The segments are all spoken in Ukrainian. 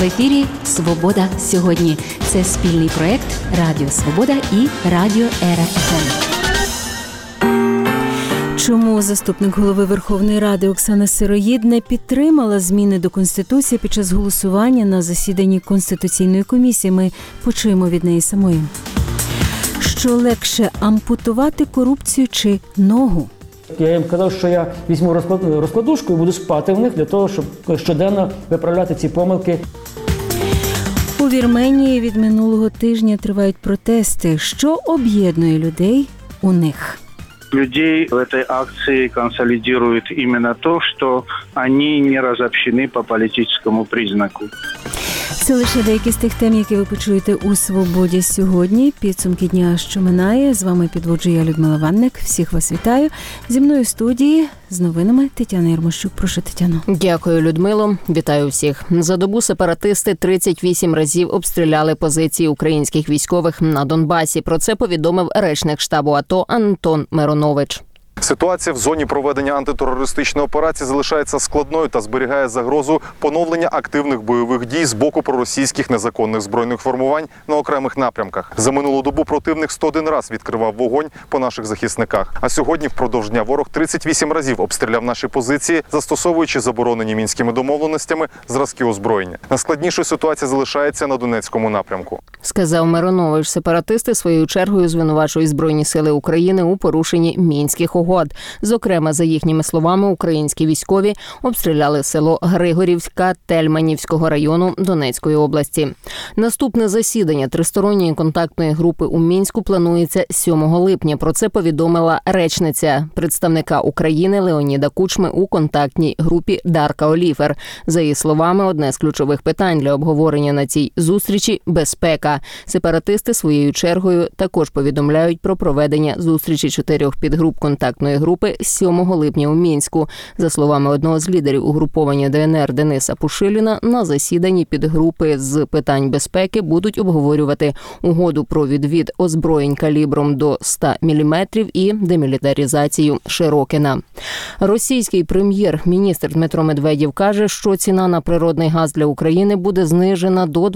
ефірі «Свобода сьогодні». Це спільний проєкт Радіо Свобода і Радіо Ера ФМ. Чому заступник голови Верховної Ради Оксана Сироїд не підтримала зміни до Конституції під час голосування на засіданні Конституційної комісії? Ми почуємо від неї самої. Що легше – ампутувати корупцію чи ногу? Я їм казав, що я візьму розкладушку і буду спати в них для того, щоб щоденно виправляти ці помилки. У Вірменії від минулого тижня тривають протести. Що об'єднує людей у них? Людей в этой акции консолидирует именно то, что они не разобщены по политическому признаку. Це лише деякі з тих тем, які ви почуєте у «Свободі сьогодні». Підсумки дня, що минає. З вами підводжу я, Людмила Ванник. Всіх вас вітаю. Зі мною в студії з новинами Тетяна Єрмощук. Прошу, Тетяно. Дякую, Людмило. Вітаю всіх. За добу сепаратисти 38 разів обстріляли позиції українських військових на Донбасі. Про це повідомив речник штабу АТО Антон Миронович. Ситуація в зоні проведення антитерористичної операції залишається складною та зберігає загрозу поновлення активних бойових дій з боку проросійських незаконних збройних формувань на окремих напрямках. За минулу добу противник 101 раз відкривав вогонь по наших захисниках. А сьогодні впродовж дня ворог 38 разів обстріляв наші позиції, застосовуючи заборонені мінськими домовленостями зразки озброєння. Найскладнішою ситуація залишається на Донецькому напрямку. Сказав Миронович. Сепаратисти своєю чергою звинувачують Збройні сили України у порушенні мінських угод. Зокрема, за їхніми словами, українські військові обстріляли село Григорівська Тельманівського району Донецької області. Наступне засідання тристоронньої контактної групи у Мінську планується 7 липня. Про це повідомила речниця представника України Леоніда Кучми у контактній групі Дарка Оліфер. За її словами, одне з ключових питань для обговорення на цій зустрічі – безпека. Сепаратисти своєю чергою також повідомляють про проведення зустрічі 4 підгруп контактної групи 7 липня у Мінську. За словами одного з лідерів угруповання ДНР Дениса Пушиліна, на засіданні підгрупи з питань безпеки будуть обговорювати угоду про відвід озброєнь калібром до 100 мм і демілітаризацію Широкіна. Російський прем'єр-міністр Дмитро Медведєв каже, що ціна на природний газ для України буде знижена до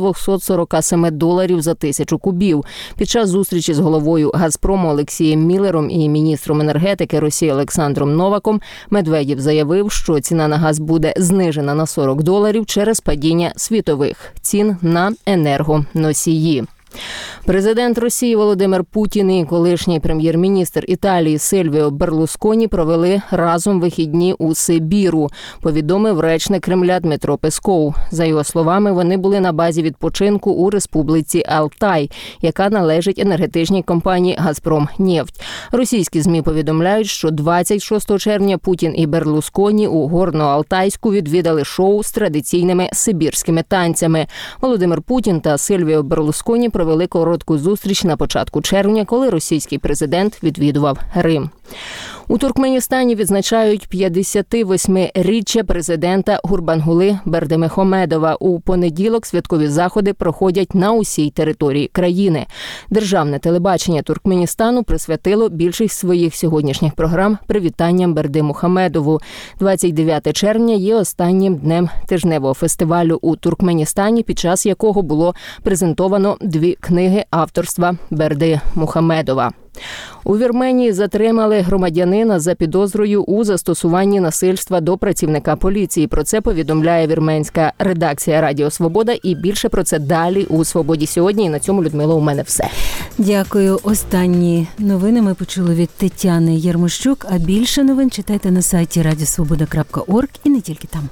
$247 за 1000 кубів. Під час зустрічі з головою Газпрому Олексієм Міллером і міністром енергетики Росії Олександром Новаком Медведєв заявив, що ціна на газ буде знижена на $40 через падіння світових цін на енергоносії. Президент Росії Володимир Путін і колишній прем'єр-міністр Італії Сильвіо Берлусконі провели разом вихідні у Сибіру, повідомив речник Кремля Дмитро Песков. За його словами, вони були на базі відпочинку у республіці Алтай, яка належить енергетичній компанії «Газпромнефть». Російські ЗМІ повідомляють, що 26 червня Путін і Берлусконі у Горно-Алтайську відвідали шоу з традиційними сибірськими танцями. Володимир Путін та Сильвіо Берлусконі провели коротку зустріч на початку червня, коли російський президент відвідував Рим. У Туркменістані відзначають 58-річчя президента Гурбангули Бердимухамедова. У понеділок святкові заходи проходять на усій території країни. Державне телебачення Туркменістану присвятило більшість своїх сьогоднішніх програм привітанням Бердимухамедову. 29 червня є останнім днем тижневого фестивалю у Туркменістані, під час якого було презентовано 2 книги авторства Бердимухамедова. У Вірменії затримали громадянина за підозрою у застосуванні насильства до працівника поліції. Про це повідомляє вірменська редакція Радіо Свобода. І більше про це далі у «Свободі сьогодні». І на цьому, Людмила, у мене все. Дякую. Останні новини ми почули від Тетяни Єрмощук. А більше новин читайте на сайті radiosvoboda.org і не тільки там.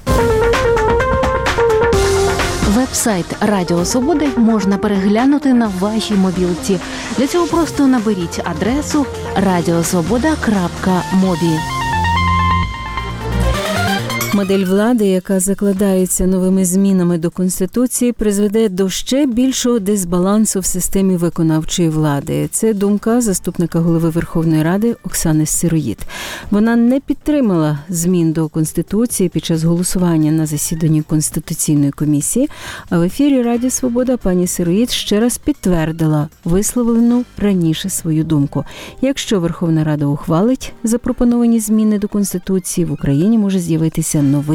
Веб-сайт Радіо Свобода можна переглянути на вашій мобілці. Для цього просто наберіть адресу radiosvoboda.mobi. Модель влади, яка закладається новими змінами до Конституції, призведе до ще більшого дисбалансу в системі виконавчої влади. Це думка заступника голови Верховної Ради Оксани Сироїд. Вона не підтримала змін до Конституції під час голосування на засіданні Конституційної комісії, а в ефірі Радіо Свобода пані Сироїд ще раз підтвердила висловлену раніше свою думку. Якщо Верховна Рада ухвалить запропоновані зміни до Конституції, в Україні може з'явитися новий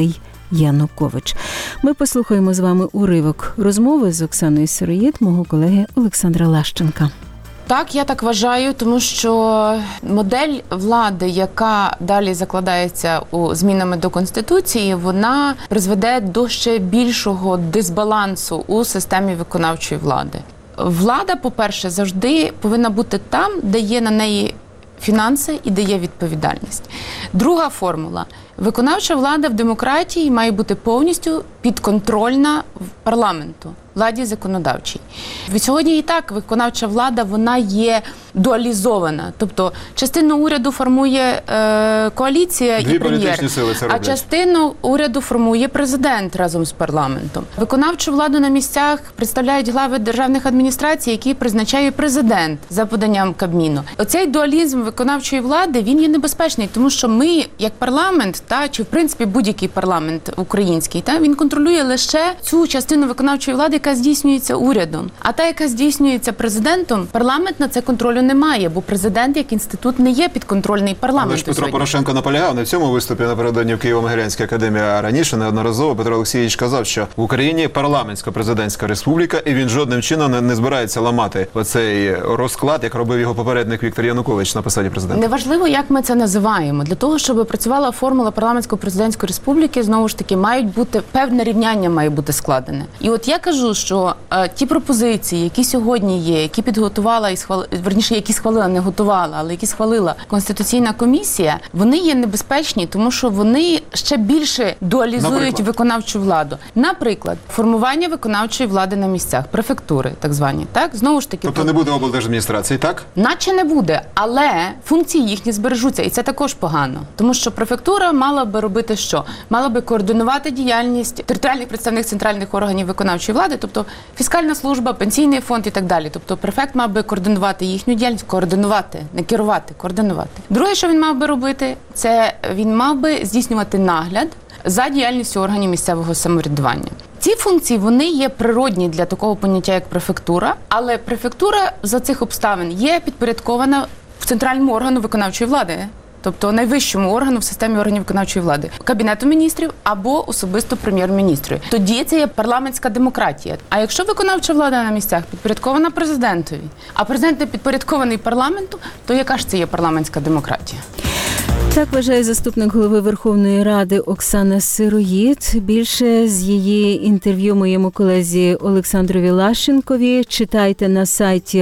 Янукович. Ми послухаємо з вами уривок розмови з Оксаною Сироїд, мого колеги Олександра Лащенка. Так, я так вважаю, тому що модель влади, яка далі закладається у змінами до Конституції, вона призведе до ще більшого дисбалансу у системі виконавчої влади. Влада, по-перше, завжди повинна бути там, де є на неї фінанси і де є відповідальність. Друга формула. Виконавча влада в демократії має бути повністю підконтрольна парламенту, владі законодавчій. Сьогодні і так виконавча влада, вона є дуалізована. Тобто частину уряду формує коаліція і прем'єр, а частину уряду формує президент разом з парламентом. Виконавчу владу на місцях представляють глави державних адміністрацій, які призначає президент за поданням Кабміну. Оцей дуалізм виконавчої влади, він є небезпечний, тому що ми, як парламент, чи в принципі будь-який парламент український, він контролює лише цю частину виконавчої влади, яка здійснюється урядом. А та, яка здійснюється президентом, парламент на це контролю не має, бо президент як інститут не є підконтрольний парламенту. Але ж Петро Порошенко наполягав на цьому виступі напередодні в Києво-Могилянській академії, а раніше неодноразово Петро Олексійович казав, що в Україні парламентсько-президентська республіка, і він жодним чином не збирається ламати оцей розклад, як робив його попередник Віктор Янукович на посаді президента. Неважливо, як ми це називаємо. Для того, щоб працювала формула парламентсько-президентської республіки, знову ж таки, мають бути певне рівняння має бути складене. І от я кажу, що ті пропозиції, які сьогодні є, які підготувала і які схвалила, не готувала, але які схвалила Конституційна комісія, вони є небезпечні, тому що вони ще більше дуалізують виконавчу владу. Наприклад, формування виконавчої влади на місцях, префектури так звані, так? Знову ж таки. Тобто не буде облдержадміністрації, так? Наче не буде, але функції їхні збережуться, і це також погано. Тому що префектура мала би робити що? Мала би координувати діяльність територіальних представників центральних органів виконавчої влади, тобто фіскальна служба, пенсійний фонд і так далі. Тобто префект мав би координувати їхню діяльність, координувати, не керувати, координувати. Друге, що він мав би робити, це він мав би здійснювати нагляд за діяльністю органів місцевого самоврядування. Ці функції, вони є природні для такого поняття, як префектура, але префектура за цих обставин є підпорядкована в центральному органу виконавчої влади. Тобто найвищому органу в системі органів виконавчої влади – Кабінету міністрів або особисто прем'єр-міністру. Тоді це є парламентська демократія. А якщо виконавча влада на місцях підпорядкована президентові, а президент не підпорядкований парламенту, то яка ж це є парламентська демократія? Так вважає заступник голови Верховної Ради Оксана Сироїд. Більше з її інтерв'ю моєму колезі Олександрові Лащенкові читайте на сайті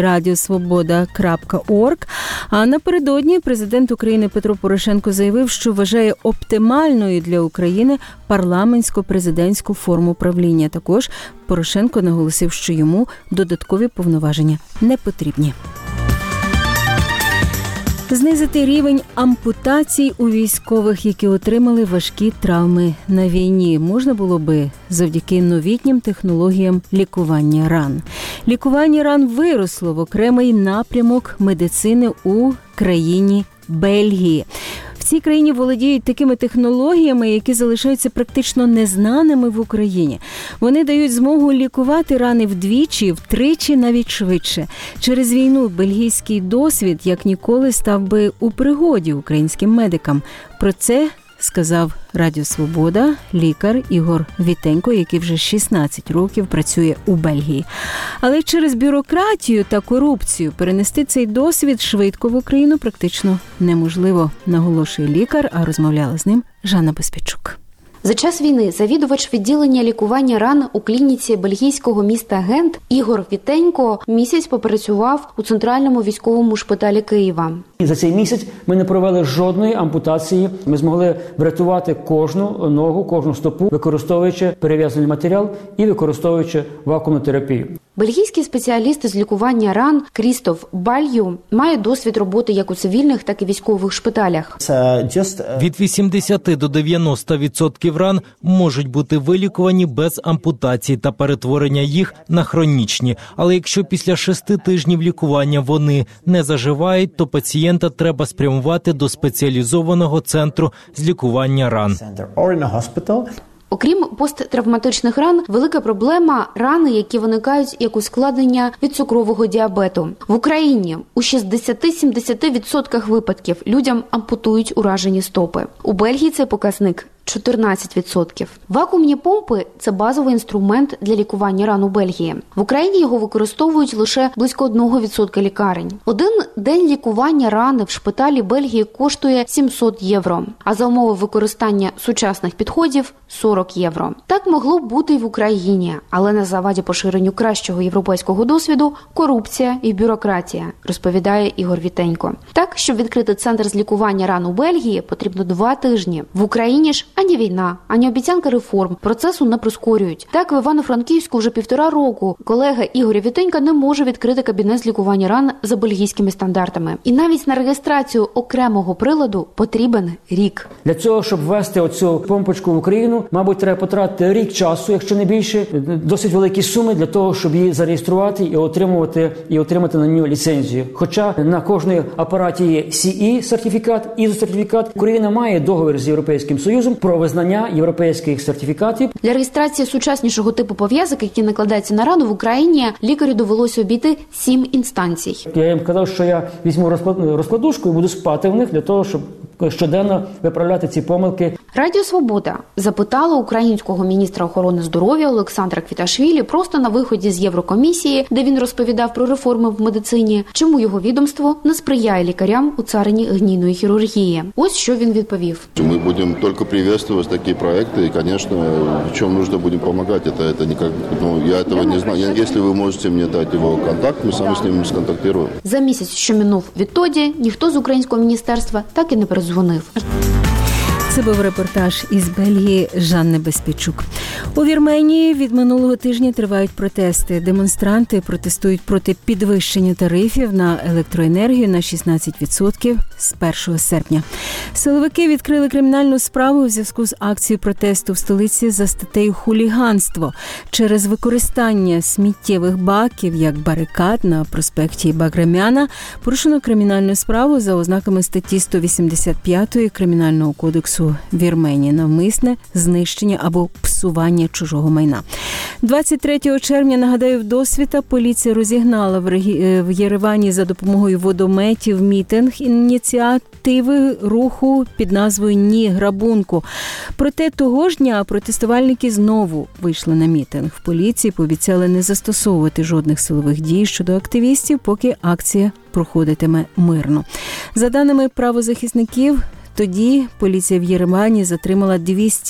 radiosvoboda.org. А напередодні президент України Петро Порошенко заявив, що вважає оптимальною для України парламентсько-президентську форму правління. Також Порошенко наголосив, що йому додаткові повноваження не потрібні. Знизити рівень ампутацій у військових, які отримали важкі травми на війні, можна було би завдяки новітнім технологіям лікування ран. Лікування ран виросло в окремий напрямок медицини у країні Бельгії. В цій країні володіють такими технологіями, які залишаються практично незнаними в Україні. Вони дають змогу лікувати рани вдвічі, втричі, навіть швидше. Через війну бельгійський досвід, як ніколи, став би у пригоді українським медикам. Про це сказав Радіо Свобода лікар Ігор Вітенько, який вже 16 років працює у Бельгії. Але через бюрократію та корупцію перенести цей досвід швидко в Україну практично неможливо, наголошує лікар, а розмовляла з ним Жанна Безпечук. За час війни завідувач відділення лікування ран у клініці бельгійського міста Гент Ігор Вітенько місяць попрацював у центральному військовому шпиталі Києва. І за цей місяць ми не провели жодної ампутації. Ми змогли врятувати кожну ногу, кожну стопу, використовуючи перев'язаний матеріал і використовуючи вакуумну терапію. Бельгійський спеціаліст з лікування ран Крістоф Балью має досвід роботи як у цивільних, так і військових шпиталях. Від 80 до 90% ран можуть бути вилікувані без ампутації та перетворення їх на хронічні. Але якщо після 6 тижнів лікування вони не заживають, то пацієнта треба спрямувати до спеціалізованого центру з лікування ран. Окрім посттравматичних ран, велика проблема – рани, які виникають як ускладнення від цукрового діабету. В Україні у 60-70% випадків людям ампутують уражені стопи. У Бельгії цей показник 14%. Вакуумні помпи – це базовий інструмент для лікування ран у Бельгії. В Україні його використовують лише близько 1% лікарень. Один день лікування рани в шпиталі Бельгії коштує 700 євро, а за умови використання сучасних підходів – 40 євро. Так могло б бути і в Україні, але на заваді поширенню кращого європейського досвіду – корупція і бюрократія, розповідає Ігор Вітенько. Так, щоб відкрити центр з лікування ран у Бельгії, потрібно 2 тижні. В Україні ж ані війна, ані обіцянка реформ процесу не прискорюють. Так, в Івано-Франківську вже 1,5 року колега Ігоря Вітенька не може відкрити кабінет з лікування ран за бельгійськими стандартами. І навіть на реєстрацію окремого приладу потрібен рік. Для цього, щоб ввести оцю помпочку в Україну, мабуть, треба потратити рік часу, якщо не більше, досить великі суми для того, щоб її зареєструвати і отримати на нього ліцензію. Хоча на кожній апараті є CE-сертифікат, ISO-сертифікат. Україна має договір з Європейським Союзом про визнання європейських сертифікатів. Для реєстрації сучаснішого типу пов'язок, які накладаються на рану в Україні, лікарю довелося обійти 7 інстанцій. Я їм казав, що я візьму розкладушку і буду спати в них для того, щоб щоденно виправляти ці помилки. Радіо «Свобода» запитала українського міністра охорони здоров'я Олександра Квіташвілі просто на виході з Єврокомісії, де він розповідав про реформи в медицині, чому його відомство не сприяє лікарям у царині гнійної хірургії. Ось що він відповів. Ми будемо тільки привітувати такі проекти, і, звісно, в чому потрібно будемо допомагати. Це ніяк, я цього не знаю. Якщо ви можете мені дати його контакт, ми самі з ним сконтактуємо. За місяць, що минув відтоді, ніхто з українського міністерства так і не передзвонив. Це був репортаж із Бельгії Жанни Безпічук. У Вірменії від минулого тижня тривають протести. Демонстранти протестують проти підвищення тарифів на електроенергію на 16% з 1 серпня. Силовики відкрили кримінальну справу у зв'язку з акцією протесту в столиці за статтею «Хуліганство» через використання сміттєвих баків як барикад на проспекті Баграмяна. Порушено кримінальну справу за ознаками статті 185 Кримінального кодексу Вірменії навмисне знищення або псування чужого майна. 23 червня, нагадаю, вдосвіта поліція розігнала в Єревані за допомогою водометів мітинг ініціативи руху під назвою «Ні грабунку». Проте того ж дня протестувальники знову вийшли на мітинг. В поліції пообіцяли не застосовувати жодних силових дій щодо активістів, поки акція проходитиме мирно. За даними правозахисників, тоді поліція в Єревані затримала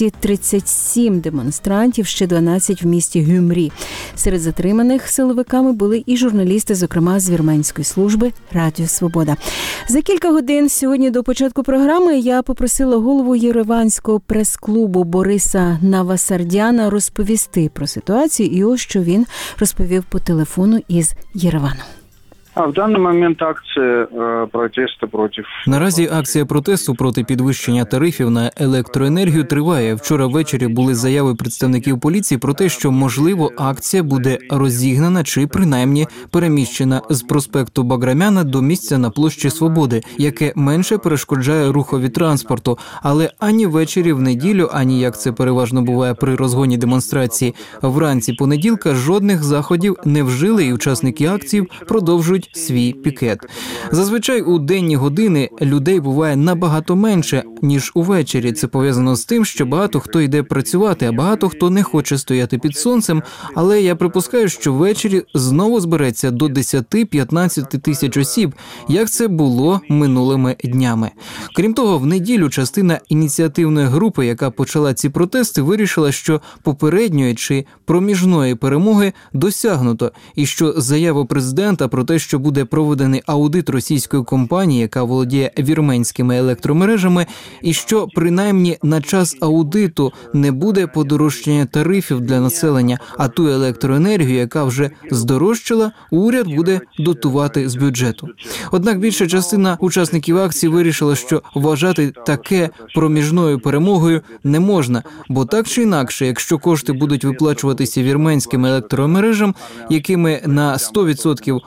237 демонстрантів, ще 12 в місті Гюмрі. Серед затриманих силовиками були і журналісти, зокрема з вірменської служби Радіо Свобода. За кілька годин сьогодні до початку програми я попросила голову Єреванського прес-клубу Бориса Навасардяна розповісти про ситуацію, і ось що він розповів по телефону із Єревану. А в даний момент акція протесту проти... Наразі акція протесту проти підвищення тарифів на електроенергію триває. Вчора ввечері були заяви представників поліції про те, що, можливо, акція буде розігнана чи, принаймні, переміщена з проспекту Баграмяна до місця на площі Свободи, яке менше перешкоджає рухові транспорту. Але ані ввечері в неділю, ані, як це переважно буває при розгоні демонстрації, вранці понеділка жодних заходів не вжили, і учасники акції продовжують свій пікет. Зазвичай у денні години людей буває набагато менше, ніж увечері. Це пов'язано з тим, що багато хто йде працювати, а багато хто не хоче стояти під сонцем. Але я припускаю, що ввечері знову збереться до 10-15 тисяч осіб, як це було минулими днями. Крім того, в неділю частина ініціативної групи, яка почала ці протести, вирішила, що попередньої чи проміжної перемоги досягнуто, і що заява президента про те, що буде проведений аудит російської компанії, яка володіє вірменськими електромережами, і що, принаймні, на час аудиту не буде подорожчання тарифів для населення, а ту електроенергію, яка вже здорожчала, уряд буде дотувати з бюджету. Однак більша частина учасників акції вирішила, що вважати таке проміжною перемогою не можна, бо так чи інакше, якщо кошти будуть виплачуватися вірменським електромережам, якими на 100% володіє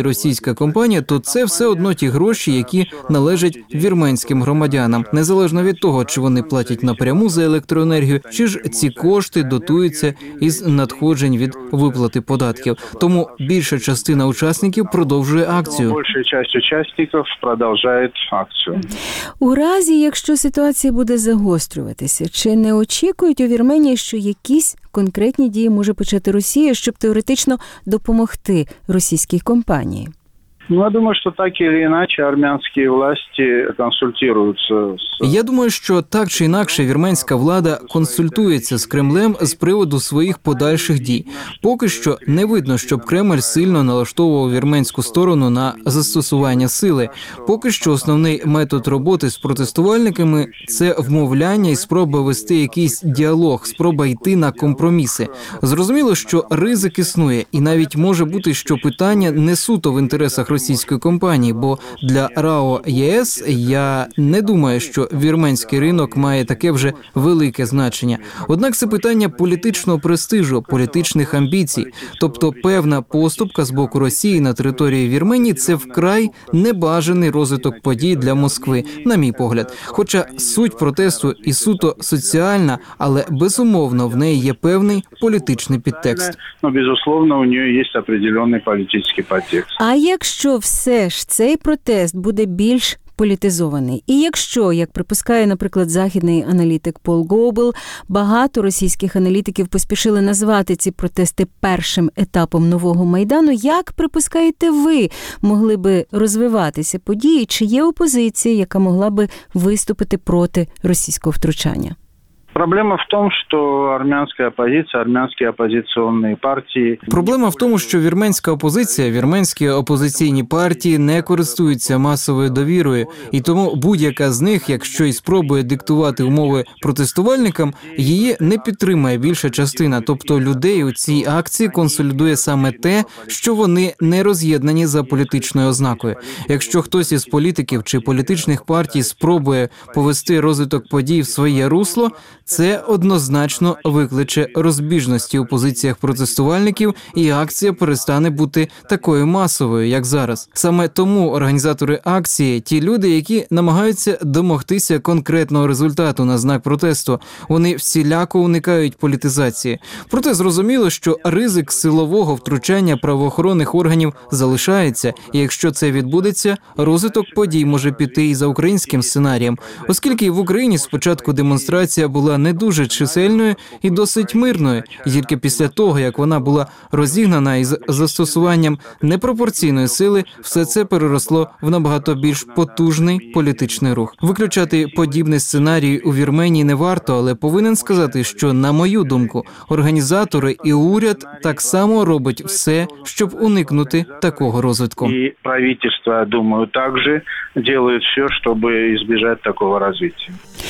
діє російська компанія, то це все одно ті гроші, які належать вірменським громадянам, незалежно від того, чи вони платять напряму за електроенергію, чи ж ці кошти дотуються із надходжень від виплати податків. Тому більша частина учасників продовжує акцію. Більша частина учасників продовжує акцію. У разі, якщо ситуація буде загострюватися, чи не очікують у Вірменії, що якісь конкретні дії може почати Росія, щоб теоретично допомогти російській компанії? Я думаю, що так чи інакше армянські власті консультуються. Я думаю, що так чи інакше вірменська влада консультується з Кремлем з приводу своїх подальших дій. Поки що не видно, щоб Кремль сильно налаштовував вірменську сторону на застосування сили. Поки що основний метод роботи з протестувальниками – це вмовляння і спроба вести якийсь діалог, спроба йти на компроміси. Зрозуміло, що ризик існує, і навіть може бути, що питання не суто в інтересах російської компанії, бо для РАО ЄС я не думаю, що вірменський ринок має таке вже велике значення. Однак це питання політичного престижу, політичних амбіцій. Тобто певна поступка з боку Росії на території Вірменії – це вкрай небажаний розвиток подій для Москви, на мій погляд. Хоча суть протесту і суто соціальна, але безумовно в неї є певний політичний підтекст. Безусловно, у неї є определенний політичний підтекст. А якщо все ж цей протест буде більш політизований, і якщо, як припускає, наприклад, західний аналітик Пол Гобел, багато російських аналітиків поспішили назвати ці протести першим етапом нового Майдану, як, припускаєте ви, могли би розвиватися події, чи є опозиція, яка могла би виступити проти російського втручання? Проблема в тому, що армянська опозиція, армянські опозиційні партії... Проблема в тому, що вірменська опозиція, вірменські опозиційні партії не користуються масовою довірою, і тому будь-яка з них, якщо і спробує диктувати умови протестувальникам, її не підтримає більша частина. Тобто людей у цій акції консолідує саме те, що вони не роз'єднані за політичною ознакою. Якщо хтось із політиків чи політичних партій спробує повести розвиток подій в своє русло, це однозначно викличе розбіжності у позиціях протестувальників, і акція перестане бути такою масовою, як зараз. Саме тому організатори акції – ті люди, які намагаються домогтися конкретного результату на знак протесту. Вони всіляко уникають політизації. Проте зрозуміло, що ризик силового втручання правоохоронних органів залишається, і якщо це відбудеться, розвиток подій може піти і за українським сценарієм, оскільки в Україні спочатку демонстрація була не дуже чисельною і досить мирною, і тільки після того, як вона була розігнана із застосуванням непропорційної сили, все це переросло в набагато більш потужний політичний рух. Виключати подібний сценарій у Вірменії не варто, але повинен сказати, що, на мою думку, організатори і уряд так само робить все, щоб уникнути такого розвитку. І правительство, я думаю, також робить все, щоб збігати такого розвитку.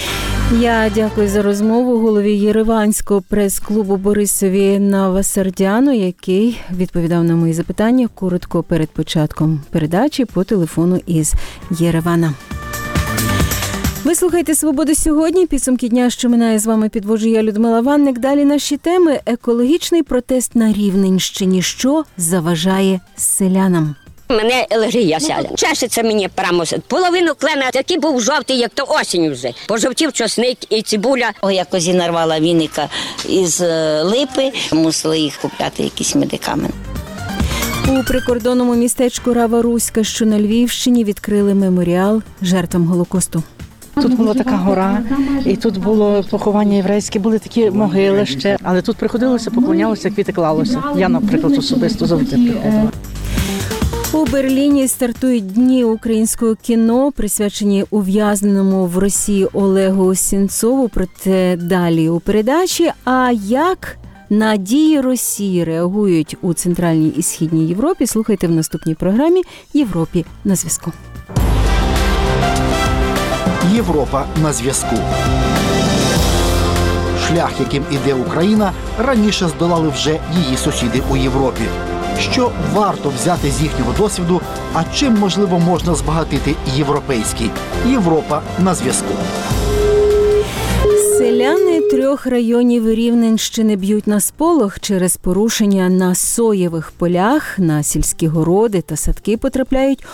Я дякую за розмову голові Єреванського прес-клубу Борисові Навасардяну, який відповідав на мої запитання коротко перед початком передачі по телефону із Єревана. Ви слухаєте «Свободу сьогодні». Підсумки дня, що минає, з вами підводжу я, Людмила Ванник. Далі наші теми. Екологічний протест на Рівненщині. Що заважає селянам? Мене алергія сяде. Чешеться мені прямо половину клена, який був жовтий, як то осінь вже. Пожовтів чесник і цибуля. Я козі нарвала віника із липи, мусила їх купляти якісь медикаменти. У прикордонному містечку Рава-Руська, що на Львівщині, відкрили меморіал жертвам Голокосту. Тут була така гора, і тут було поховання єврейське, були такі могили ще, але тут приходилося, поклонялося, квіти клалося. Я, наприклад, особисто завжди приходила. У Берліні стартують дні українського кіно, присвячені ув'язненому в Росії Олегу Сенцову. Проте далі у передачі. А як на дії Росії реагують у Центральній і Східній Європі, слухайте в наступній програмі «Європі на зв'язку». Європа на зв'язку. Шлях, яким іде Україна, раніше здолали вже її сусіди у Європі. Що варто взяти з їхнього досвіду, а чим, можливо, можна збагатити європейський? Європа на зв'язку. Селяни 3 районів Рівненщини б'ють на сполох через порушення на соєвих полях, на сільські городи та садки потрапляють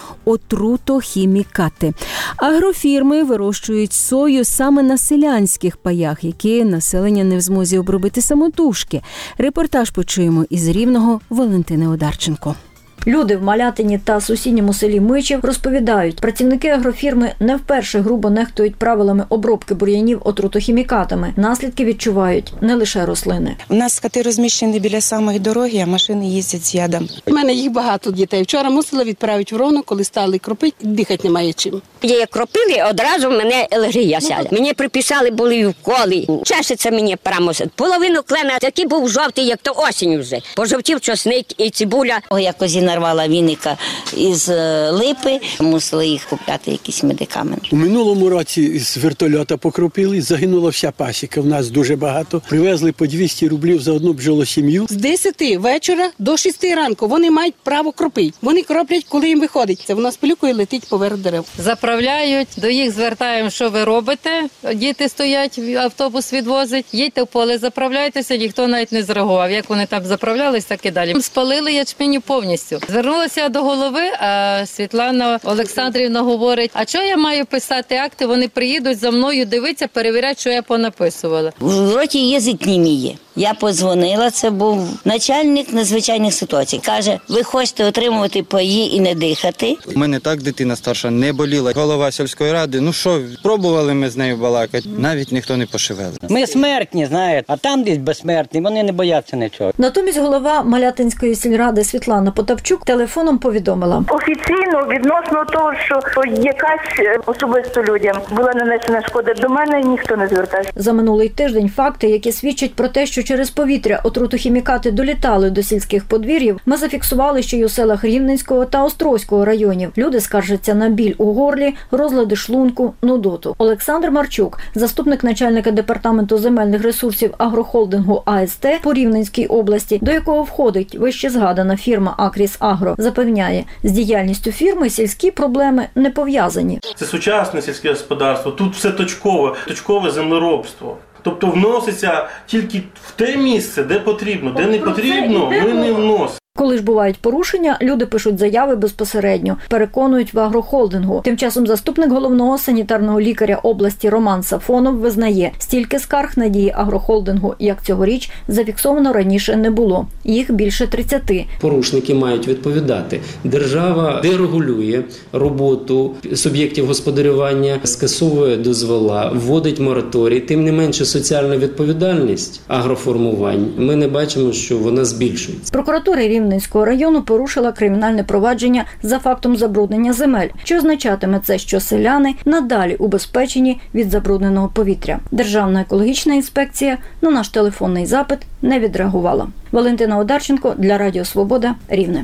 отрутохімікати. Агрофірми вирощують сою саме на селянських паях, які населення не в змозі обробити самотужки. Репортаж почуємо із Рівного Валентини Одарченко. Люди в Малятині та сусідньому селі Мичів розповідають, працівники агрофірми не вперше грубо нехтують правилами обробки бур'янів отрутохімікатами. Наслідки відчувають не лише рослини. У нас скоти розміщені біля самої дороги, а машини їздять з ядом. У мене їх багато дітей. Вчора мусила відправити в Ровно, коли стали кропити, дихати немає чим. Як кропили, одразу в мене алергія сяде. Мені приписали були вколи. Чешеться мені прямо. Половину клена, який був жовтий, як то осінь вже. Пожовтів чосник і цибуля. Якось нарвала віника із липи, мусили їх купляти якісь медикаменти. У минулому році з вертольота покропили, загинула вся пасіка, в нас дуже багато. Привезли по 200 рублів за одну бджолосім'ю. З 10 вечора до 6 ранку вони мають право кропити. Вони кроплять, коли їм виходить. Це воно з пилюкою летить поверх дерев. Заправляють, до їх звертаємо, що ви робите. Діти стоять, автобус відвозить. Їдьте в поле, заправляйтеся, ніхто навіть не зреагував. Як вони там заправлялись, так і далі. Спалили ячменю повністю. Звернулася до голови, а Світлана Олександрівна говорить, а чого я маю писати акти, вони приїдуть за мною, дивитися, перевіряти, що я понаписувала. В роті язик німіє. Я подзвонила, це був начальник надзвичайних ситуацій. Каже, ви хочете отримувати паї і не дихати? У мене так дитина старша не боліла. Голова сільської ради, ну що, пробували ми з нею балакати, навіть ніхто не пошевелив. Ми смертні, знаєте, а там десь безсмертні, вони не бояться нічого. Натомість голова Малятинської сільради Світлана Потапчук телефоном повідомила. Офіційно відносно того, що якась особисто людям була нанесена шкода, до мене ніхто не звертався. За минулий тиждень факти, які свідчать про те, що через повітря отрутохімікати долітали до сільських подвір'їв, ми зафіксували ще й у селах Рівненського та Острозького районів. Люди скаржаться на біль у горлі, розлади шлунку, нудоту. Олександр Марчук, заступник начальника департаменту земельних ресурсів агрохолдингу АСТ по Рівненській області, до якого входить вище згадана фірма Акріс Агро, запевняє, з діяльністю фірми сільські проблеми не пов'язані. Це сучасне сільське господарство, тут все точкове землеробство. Тобто вноситься тільки в те місце, де потрібно, де не потрібно, ми не вносимо. Коли ж бувають порушення, люди пишуть заяви безпосередньо, переконують в агрохолдингу. Тим часом заступник головного санітарного лікаря області Роман Сафонов визнає, стільки скарг на дії агрохолдингу, як цьогоріч, зафіксовано раніше не було. Їх більше 30. Порушники мають відповідати. Держава дерегулює роботу суб'єктів господарювання, скасовує дозвола, вводить мораторій. Тим не менше, соціальна відповідальність агроформувань, ми не бачимо, що вона збільшується. Прокуратура Рівненського району порушила кримінальне провадження за фактом забруднення земель. Що означатиме це, що селяни надалі убезпечені від забрудненого повітря. Державна екологічна інспекція на наш телефонний запит не відреагувала. Валентина Одарченко для Радіо Свобода, Рівне.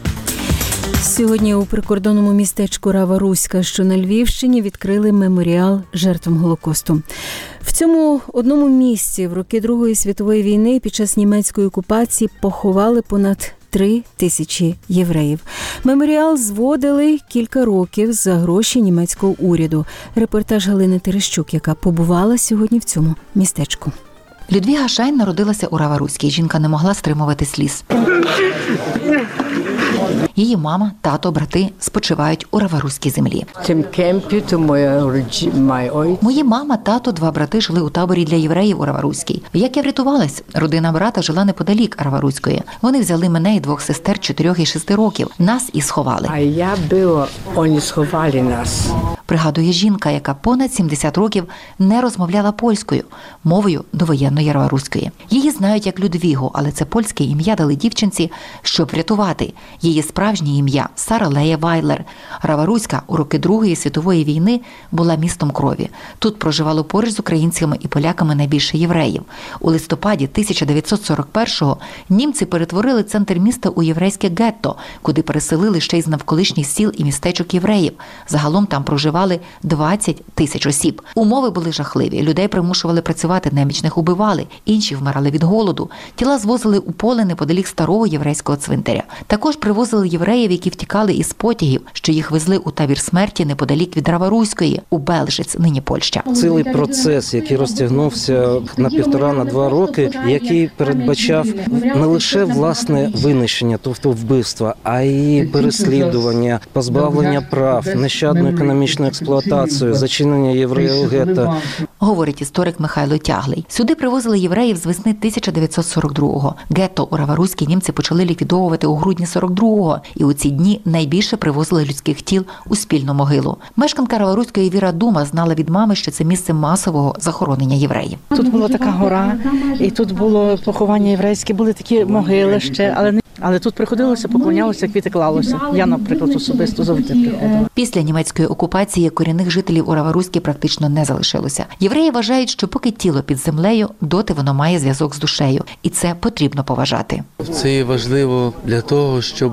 Сьогодні у прикордонному містечку Рава-Руська, що на Львівщині, відкрили меморіал жертвам Голокосту. В цьому одному місці в роки Другої світової війни під час німецької окупації поховали понад 3000 євреїв. Меморіал зводили кілька років за гроші німецького уряду. Репортаж Галини Терещук, яка побувала сьогодні в цьому містечку. Людвіга Шайн народилася у Рава-Руській. Жінка не могла стримувати сліз. Її мама, тато, брати спочивають у Рава-Руській землі. Мої мама, тато, 2 брати жили у таборі для євреїв у Рава-Руській. Як я врятувалась? Родина брата жила неподалік Рава-Руської. Вони взяли мене і 2 сестер 4 і 6 років. Нас і сховали. Вони сховали нас. Пригадує жінка, яка понад 70 років не розмовляла польською, мовою довоєнної Рава-Руської. Її знають як Людвігу, але це польське ім'я дали дівчинці, щоб врятувати. Її справжнє ім'я – Сара Лея Вайлер. Рава-Руська у роки Другої світової війни була містом крові. Тут проживало поруч з українцями і поляками найбільше євреїв. У листопаді 1941-го німці перетворили центр міста у єврейське гетто, куди переселили ще й з навколишніх сіл і містечок євреїв. Загалом там проживали 20 тисяч осіб. Умови були жахливі. Людей примушували працювати, немічних убивали, інші вмирали від голоду. Тіла звозили у поле неподалік старого єврейського цвинтаря. Також привозили євреїв, які втікали із потягів, що їх везли у табір смерті неподалік від Рава-Руської, у Белжиць, нині Польща. Цілий процес, який розтягнувся на 1,5-2 роки, який передбачав не лише власне винищення, тобто вбивства, а й переслідування, позбавлення прав, нещадну економічну експлуатацію, зачинення євреїв у гетто. Говорить історик Михайло Тяглий. Сюди привозили євреїв з весни 1942-го. Гетто у Рава-Руській німці почали ліквідовувати у грудні 42-го, і у ці дні найбільше привозили людських тіл у спільну могилу. Мешканка Рава-Руської Віра Дума знала від мами, що це місце масового захоронення євреїв. Тут була така гора, і тут було поховання єврейське, були такі могили ще, але тут приходилося, поклонялося, квіти клалося. Я, наприклад, особисто завжди приходила. Після німецької окупації корінних жителів у Рава-Руській практично не залишилося. Євреї вважають, що поки тіло під землею, доти воно має зв'язок з душею. І це потрібно поважати. Це є важливо для того, щоб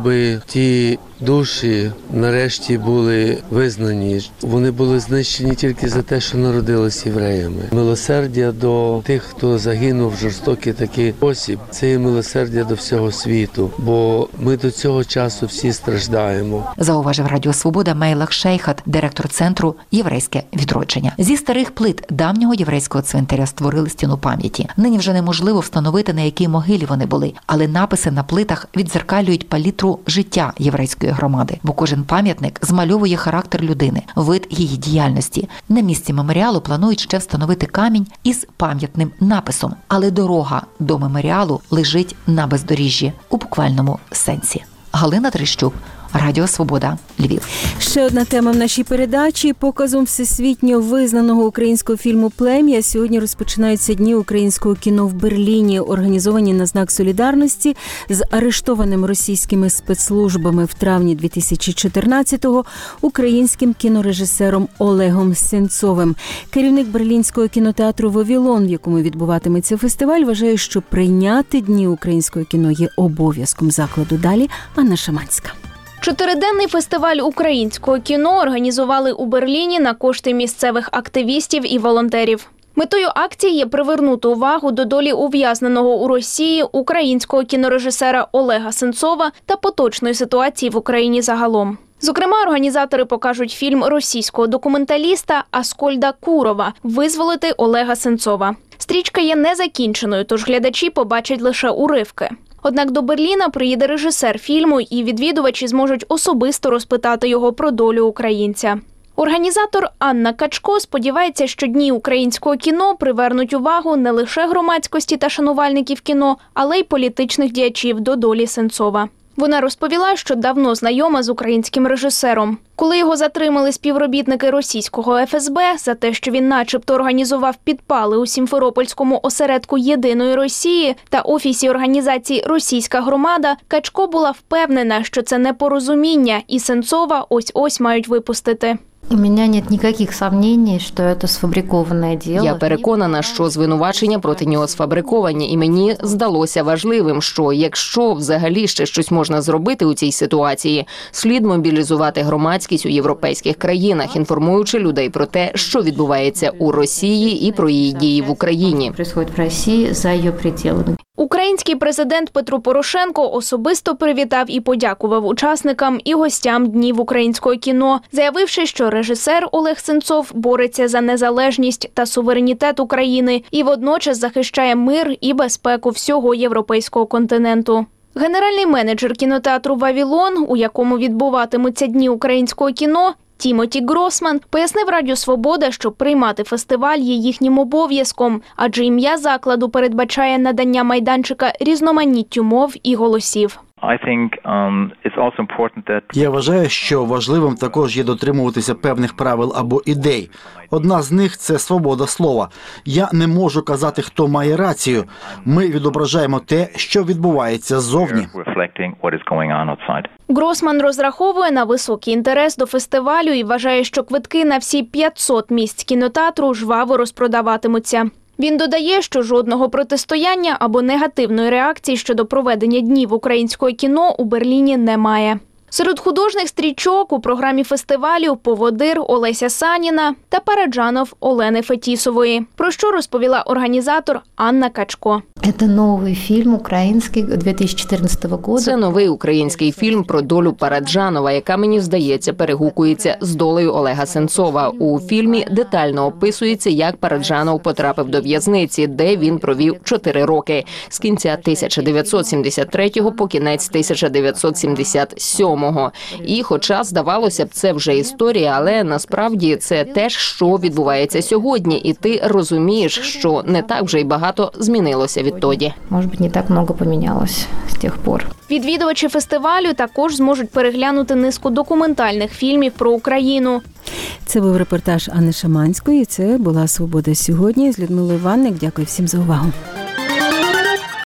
ті душі нарешті були визнані. Вони були знищені тільки за те, що народились євреями. Милосердя до тих, хто загинув в жорстокий такий спосіб, це є милосердя до всього світу, бо ми до цього часу всі страждаємо. Зауважив Радіо Свобода Мейлах Шейхат, директор центру «Єврейське відродження». Зі старих плит давнього єврейського цвинтаря створили стіну пам'яті. Нині вже неможливо встановити, на якій могилі вони були, але написи на плитах віддзеркалюють палітру життя єврейської громади, бо кожен пам'ятник змальовує характер людини, вид її діяльності. На місці меморіалу планують ще встановити камінь із пам'ятним написом, але дорога до меморіалу лежить на бездоріжжі у буквальному сенсі. Галина Трещук, Радіо Свобода, Львів. Ще одна тема в нашій передачі. Показом всесвітньо визнаного українського фільму «Плем'я» сьогодні розпочинаються дні українського кіно в Берліні, організовані на знак солідарності з арештованим російськими спецслужбами в травні 2014-го українським кінорежисером Олегом Сенцовим. Керівник берлінського кінотеатру «Вавилон», в якому відбуватиметься фестиваль, вважає, що прийняти дні українського кіно є обов'язком закладу. Далі Анна Шаманська. Чотириденний фестиваль українського кіно організували у Берліні на кошти місцевих активістів і волонтерів. Метою акції є привернути увагу до долі ув'язненого у Росії українського кінорежисера Олега Сенцова та поточної ситуації в Україні загалом. Зокрема, організатори покажуть фільм російського документаліста Аскольда Курова «Визволити Олега Сенцова». Стрічка є незакінченою, тож глядачі побачать лише уривки. Однак до Берліна приїде режисер фільму, і відвідувачі зможуть особисто розпитати його про долю українця. Організатор Анна Качко сподівається, що дні українського кіно привернуть увагу не лише громадськості та шанувальників кіно, але й політичних діячів до долі Сенцова. Вона розповіла, що давно знайома з українським режисером. Коли його затримали співробітники російського ФСБ за те, що він начебто організував підпали у Сімферопольському осередку «Єдиної Росії» та офісі організації «Російська громада», Качко була впевнена, що це непорозуміння, і Сенцова ось-ось мають випустити. У мене нет ніяких сумнівів, що це сфабриковане діло. Я переконана, що звинувачення проти нього сфабриковані, і мені здалося важливим, що якщо взагалі ще щось можна зробити у цій ситуації, слід мобілізувати громадськість у європейських країнах, інформуючи людей про те, що відбувається у Росії і про її дії в Україні. Происходить в Росії за її пределами. Український президент Петро Порошенко особисто привітав і подякував учасникам і гостям Днів українського кіно, заявивши, що режисер Олег Сенцов бореться за незалежність та суверенітет України і водночас захищає мир і безпеку всього європейського континенту. Генеральний менеджер кінотеатру «Вавилон», у якому відбуватимуться Дні українського кіно, Тімоті Гросман пояснив Радіо Свобода, що приймати фестиваль є їхнім обов'язком, адже ім'я закладу передбачає надання майданчика різноманіттю мов і голосів. Я вважаю, що важливим також є дотримуватися певних правил або ідей. Одна з них – це свобода слова. Я не можу казати, хто має рацію. Ми відображаємо те, що відбувається ззовні. Гросман розраховує на високий інтерес до фестивалю і вважає, що квитки на всі 500 місць кінотеатру жваво розпродаватимуться. Він додає, що жодного протистояння або негативної реакції щодо проведення Днів українського кіно у Берліні немає. Серед художніх стрічок у програмі фестивалю «Поводир» Олеся Саніна та «Параджанов» Олени Фетісової. Про що розповіла організатор Анна Качко. Это новый фильм украинский 2014 года. Це новий український фільм про долю Параджанова, яка, мені здається, перегукується з долею Олега Сенцова. У фільмі детально описується, як Параджанов потрапив до в'язниці, де він провів 4 роки – з кінця 1973 по кінець 1977. І хоча, здавалося б, це вже історія, але насправді це теж, що відбувається сьогодні. І ти розумієш, що не так вже й багато змінилося відтоді. Може бути, не так багато помінялось з тих пор. Відвідувачі фестивалю також зможуть переглянути низку документальних фільмів про Україну. Це був репортаж Анни Шаманської. Це була «Свобода сьогодні» з Людмилою Ванник. Дякую всім за увагу.